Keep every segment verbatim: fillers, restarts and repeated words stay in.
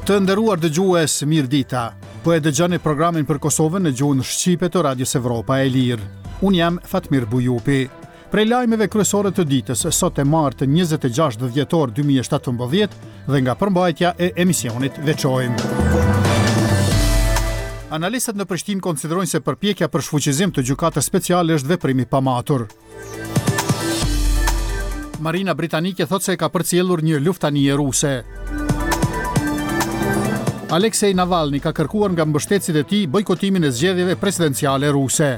Të nderuar dëgjues, mirëdita. Po e dëgjoni programin për Kosovën në gjuhën shqipe të Radios Evropa e Lirë. Unë jam Fatmir Bujupi. Prej lajmeve kryesore të ditës, sot e martë njëzet e gjashtë dhjetor dy mijë e shtatëmbëdhjetë dhe nga përmbajtja e emisionit veçojmë. Analistët në Prishtinë konsiderojnë se përpjekja për shfuqizim të gjykatës speciale është veprim i pamatur. Marina britanike thotë se ka përcjellur një luftanie ruse. Aleksej Navalny ka kërkuar nga mbështetësit e tij bojkotimin e zgjedhjeve presidenciale ruse.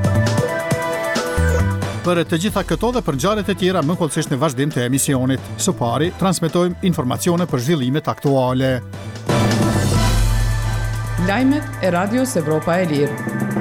Për të gjitha këto dhe për ngjarjet e tjera më kollësisht në vazhdim të emisionit. Së pari, transmetojmë informacione për zhvillimet aktuale. Lajmet e Radios Evropa e Lirë.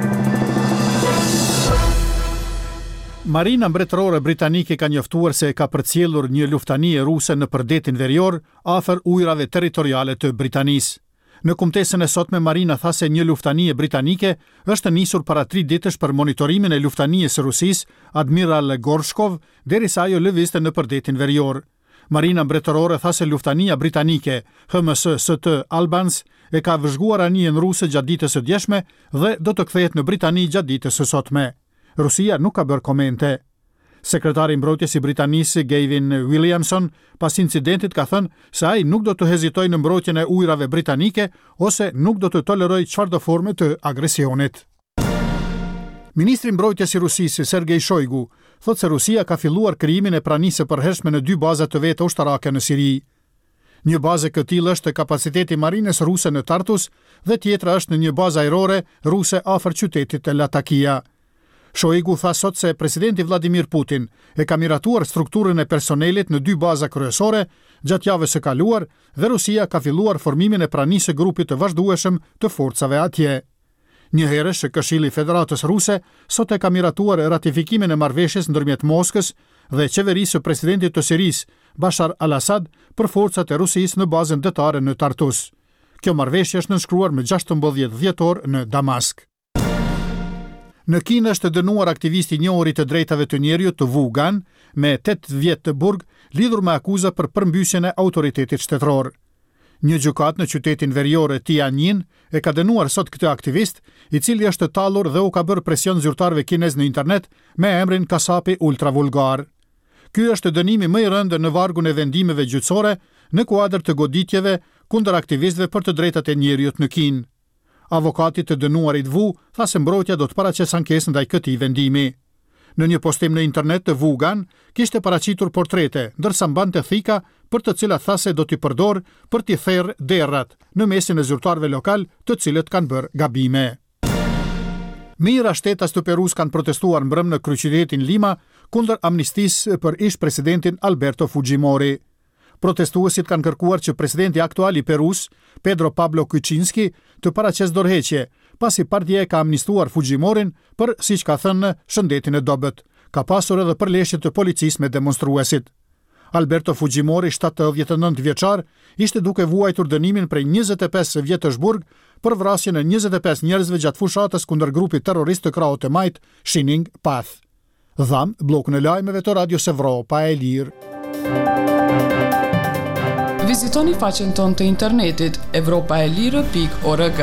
Marina mbretërore britanike ka njoftuar se ka përcjellur një luftanie ruse në përdetin verior afër ujrave territoriale të Britanisë. Në kumtesën e sotme, Marina tha se një luftanie britanike është nisur para tri ditësh për monitorimin e luftanies së Rusisë, Admiral Gorshkov, derisa ajo lëvizte në përdetin verior. Marina mbretërore tha se luftania britanike H M S S T Albans e ka vëzhguar anijen ruse gjatë ditës së djeshme dhe do të kthehet në Britani gjatë ditës së sotme. Rusia nuk ka bërë komente. Sekretari i mbrojtjes i Britanisë Gavin Williamson pas incidentit ka thënë se ai nuk do të hezitojë në mbrojtjen e ujrave britanike ose nuk do të tolerojë çfarëdo forme të agresionit. Ministri i mbrojtjes i Rusisë Sergej Shoigu thotë se Rusia ka filluar krijimin e pranisë së përhershme në dy baza të veta ushtarake në Siri. Një bazë e këtij është kapaciteti marinës ruse në Tartus dhe tjetra është në një bazë ajrore ruse afër qytetit të Latakia. Shoigu tha sot se presidenti Vladimir Putin e ka miratuar strukturën e personelit në dy baza kryesore gjatë javës së kaluar dhe Rusia ka filluar formimin e pranisë së grupit të vazhdueshëm të forcave atje. Njëherësh Këshilli i Federatës Ruse sot e ka miratuar ratifikimin e marrëveshjes ndërmjet Moskës dhe qeverisë së presidentit të Sirisë Bashar al-Assad për forcat e Rusisë në bazën detare në Tartus. Kjo marrëveshje është nënshkruar më gjashtëmbëdhjetë dhjetor në Damask. Në Kinë është dënuar aktivisti i njohurit të drejtave të njerëzit të Wu Gan me tetë vjet të burg lidhur me akuza për përmbysjen e autoritetit shtetëror. Një gjykatë në qytetin verior Tianjin e ka dënuar sot këtë aktivist, i cili është tallur dhe u ka bërë presion zyrtarëve kinez në internet me emrin kasapi ultravulgar. Ky është dënimi më i rëndë në vargun e vendimeve gjyqësore në kuadër të goditjeve kundër aktivistëve për të drejtat e njerëzit në Kinë. Avokati të dënuarit Wu tha se mbrojtja do të paraqesë ankesë ndaj këtij vendimi. Në një postim në internet të Wu Gan kishte paraqitur portrete, ndërsa mbante thika për të cilat tha se do t'i përdor për t'i therrë derrat në mesin e zyrtarëve lokal, të cilët kanë bërë gabime. Mijëra shtetas të Perus kanë protestuar mbrëm në kryeqytetin Lima kundër amnistisë për ish presidentin Alberto Fujimori. Protestuesit kanë kërkuar që presidenti aktual i Perus, Pedro Pablo Kuczynski, të paraqesë dorëheqje, pasi partia e ka amnistuar Fujimorin për, siç ka thënë, shëndetin e dobët. Ka pasur edhe përleshje të policisë me demonstruesit. Alberto Fujimori, shtatëdhjetë e nëntë vjeçar, ishte duke vuajtur dënimin prej njëzet e pesë vjetësh burg për vrasjen e njëzet e pesë njerëzve gjatë fushatës kundër grupit terrorist të krahut të majt Shining Path. Dham, blokun e lajmeve të Radios Evropa e Lirë. Vizitoni faqen tonë të internetit evropaelire pikë org.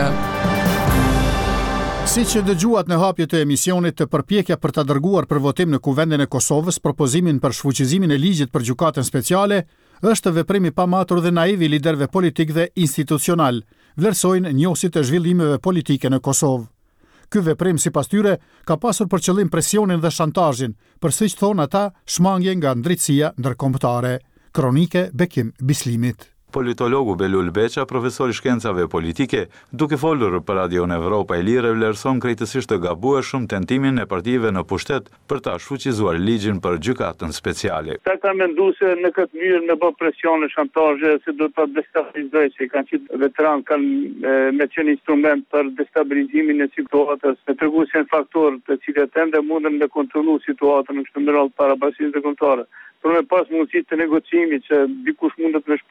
Si që dëgjuat në hapje të emisionit, të përpjekja për ta dërguar për votim në Kuvendin e Kosovës propozimin për shfuqizimin e ligjit për gjykatën speciale është veprim i pamatur dhe naiv i liderëve politik dhe institucional, vlerësojnë njohësit e zhvillimeve politike në Kosovë. Ky veprim sipas tyre ka pasur për qëllim presionin dhe shantazhin, për siç thonë ata, shmangje nga ndritësia ndërkombëtare. Kronike Bekim Bislimit. Politologu Belul Beqa, profesor i shkencave politike, duke folur për Radion Evropa e Lirë, vlerëson krejtësisht të gabueshëm tentimin e partive në pushtet për ta shfuqizuar ligjin për gjykatën speciale. Ta ka menduar se në këtë mënyrë me bë presion e shantazhe se do ta destabilizojë, që kanë qenë veteran kanë me qenë instrument për destabilizimin e situatës, me treguesen faktor të cilët ende mundën me kontrollu situatën në këtë mënyrë para bashkisë ndërkombëtare. Për me pas mundësi të negociimit që dikush mundet me shpëtu, ma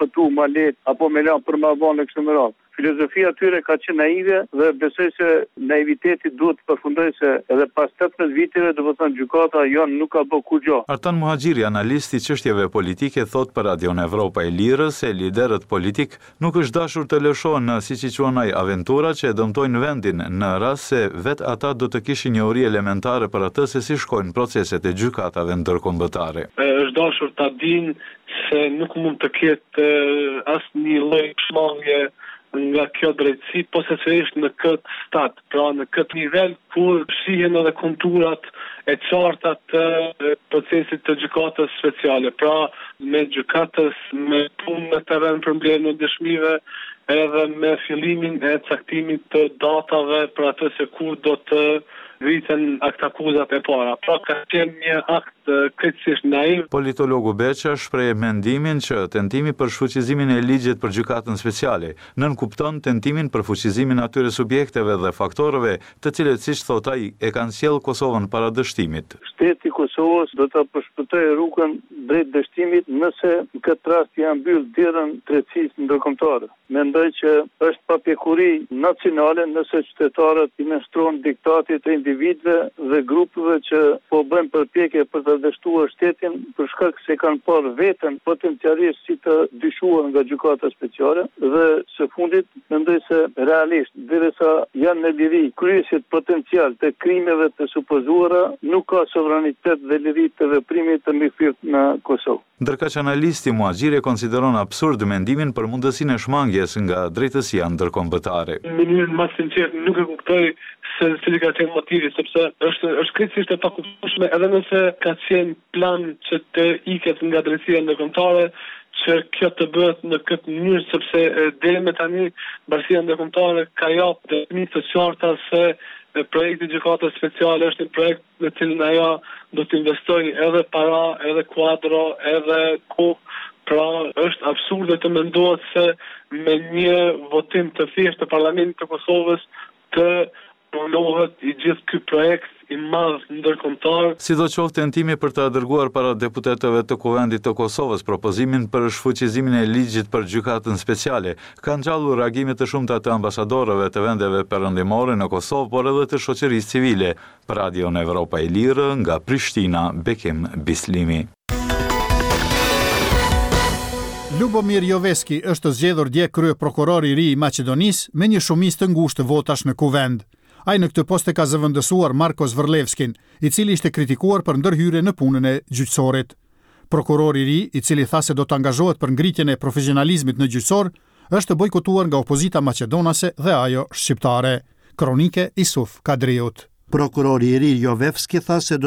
ma lehtë apo me lënë për ma vonë në kështu me radhë. Filozofia tyre ka qenë naive dhe besoj se naiviteti duhet të përfundojë se edhe pas tetëmbëdhjetë viteve do të thonë gjykata jonë nuk ka bë kur gjë. Artan Muhaxhiri, analist i çështjeve politike, thot për Radion Evropa e Lirë se liderët politik nuk është dashur të lëshohen në, siç i quajnë ai, aventura që dëmtojnë vendin në rast se vetë ata do të kishin njohuri elementare për atë se si shkojnë proceset e gjykatave ndërkombëtare. Është dashur ta dinë se nuk mund të ketë asnjë lloj shmangje nga kjo drejtësi, posaçërisht në këtë stat, pra në këtë nivel kur shihen edhe konturat e qarta të procesit të gjykatës speciale, pra me gjykatës, me punë në terren për mbledhjen e dëshmive, edhe me fillimin e caktimit të datave për atë se kur do të rriten akt akuzat e para. Pra ka qenë një akt krejtësisht naiv. Politologu Beqa shpreh mendimin që tentimi për shfuqizimin e ligjit për gjykatën speciale nënkupton tentimin për fuqizimin atyre subjekteve dhe faktorëve të cilët, siç thot ai, e kanë sjellë Kosovën para dështimit. Shteti i Kosovës do ta përshpëtojë rrugën drejt dështimit nëse në këtë rast janë mbyll derën drejtësisë ndërkombëtare. Mendoj që është papjekuri nacionale nëse qytetarët i nënshtrojnë diktatit të individëve dhe grupeve që po bëjnë përpjekje për të dështuar shtetin për shkak se kanë parë veten potencialisht si të dyshuar nga gjykata speciale dhe së fundit mendoj se realisht derisa janë në liri kryesit potencial të krimeve të supozuara nuk ka sovranitet dhe liri të veprimit të mbikëqyrtë në Kosovë. Ndërkaq analisti Muhaxhiri konsideron absurd mendimin për mundësinë e shmangjes nga drejtësia ndërkombëtare. Në mënyrën më sinqertë nuk e kuptoj se cili ka qenë motivi, sepse është është krejtësisht e pakuptueshme edhe nëse ka qenë plan që të iket nga drejtësia ndërkombëtare, që kjo të bëhet në këtë mënyrë, sepse deri më tani drejtësia ndërkombëtare ka japë dëshmi të qarta se projekti i gjykatës speciale është një projekt në cilin ajo do të investojë edhe para, edhe kuadro, edhe kohë. Pra është absurde të mendohet se me një votim të thjeshtë të Parlamentit të Kosovës të punohet i gjithë ky projekt i madh ndërkombëtar. Sidoqoftë, tentimi për të dërguar para deputetëve të Kuvendit të Kosovës propozimin për shfuqizimin e ligjit për gjykatën speciale ka ngjallur reagime të shumta të ambasadorëve të vendeve perëndimore në Kosovë, por edhe të shoqërisë civile. Për Radion Evropa e Lirë, nga Prishtina, Bekim Bislimi. Lubomir Joveski është zgjedhur dje kryeprokuror i ri i Maqedonisë me një shumicë të ngushtë votash në Kuvend. Ai në këtë post e ka zëvendësuar Marko Zvrlevskin, i cili ishte kritikuar për ndërhyrje në punën e gjyqësorit. Prokurori i ri, i cili tha se do të angazhohet për ngritjen e profesionalizmit në gjyqësor, është bojkotuar nga opozita maqedonase dhe ajo shqiptare. Kronike Isuf Kadriut. Prokurori i ri Jovevski tha se